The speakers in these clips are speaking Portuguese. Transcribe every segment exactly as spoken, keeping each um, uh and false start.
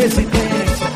residência.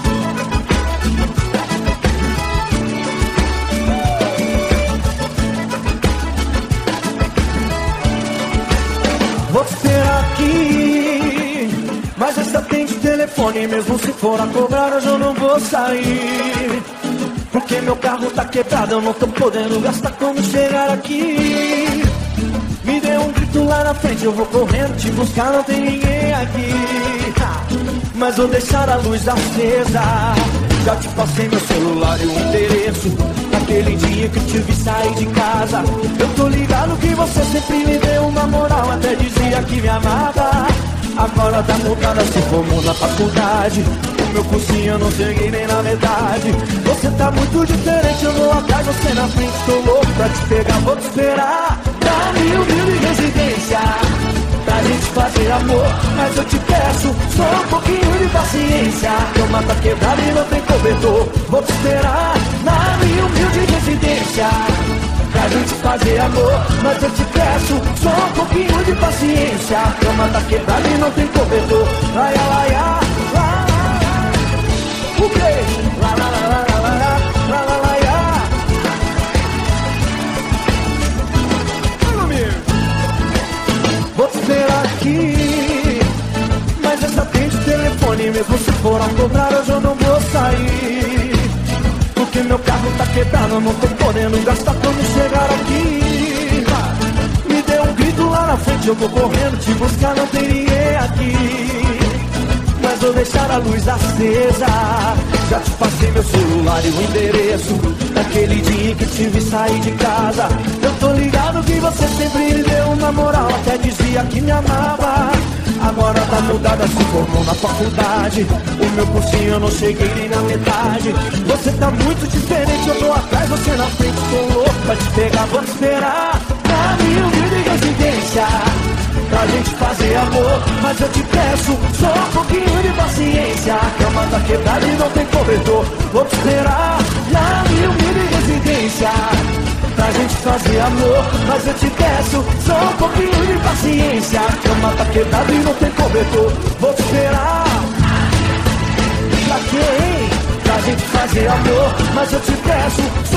Vou te esperar aqui, mas essa tem de telefone. Mesmo se for a cobrar, hoje eu não vou sair, porque meu carro tá quebrado, eu não tô podendo gastar quando chegar aqui. Me dê um grito lá na frente, eu vou correndo te buscar, não tem ninguém aqui. Mas vou deixar a luz acesa. Já te passei meu celular e o endereço. Naquele dia que eu te vi sair de casa, eu tô ligado que você sempre me deu uma moral, até dizia que me amava. Agora tá mudada, se formou na faculdade. O meu cursinho eu não cheguei nem na metade. Você tá muito diferente, eu vou atrás, você na frente. Tô louco pra te pegar, vou te esperar. Dá mil, mil de residência pra gente fazer amor, mas eu te peço só um pouquinho de paciência. Cama tá quebrada e não tem cobertor. Vou te esperar na mil, mil de residência pra gente fazer amor, mas eu te peço só um pouquinho de paciência. Cama tá quebrada e não tem cobertor. Ai, ai, ai, ai. O quê? Lá, lá, lá, lá, lá, lá, lá, lá, lá, lá. Vou te esperar aqui, mas essa tem de telefone. Mesmo se for a cobrar, hoje eu não vou sair, porque meu carro tá quebrado, eu não tô podendo gastar quando chegar aqui. Me dê um grito lá na frente, eu vou correndo te buscar, não tem ninguém aqui. Mas vou deixar a luz acesa. Já te passei meu celular e o endereço. Naquele dia que te vi sair de casa, eu tô ligado que você sempre me deu uma moral, até dizia que me amava. Agora tá mudada, se formou na faculdade. O meu cursinho eu não cheguei nem na metade. Você tá muito diferente, eu tô atrás, você na frente. Tô louco pra te pegar, vou te esperar na mil, mil de residência pra gente fazer amor, mas eu te peço só um pouquinho de paciência. A cama tá quebrada e não tem cobertor. Vou te esperar na mil, mil de residência pra gente fazer amor, mas eu te peço só um pouquinho de paciência. A cama tá quebrada e não tem cobertor. Vou te esperar. Pra quê, hein? Pra gente fazer amor, mas eu te peço